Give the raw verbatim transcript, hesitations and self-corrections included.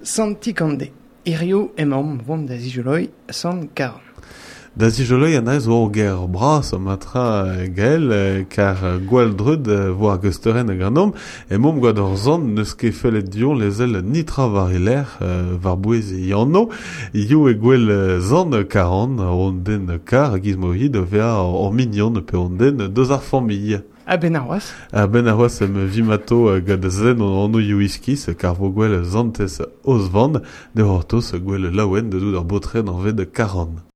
Santikande. Irio emam vont da zijoloi san karan. Da zijoloi an ez oa ger bras o matra gael, kar gwaldrud vo ar gesteren hag an om, e mom gwad ur zan neus ket fellet dion lezel nitra var eler, var bouez e yanno, io e gwell zan karan, on den kar, hag iz mo hid o vea or mignon pe on den deus ar familh. A ben arwas? A ben arwas em vimato gad zen on anno io iskis, kar vo gwell zantez oz vand, de hortos gwell laouen de dout ar botren an vet karan.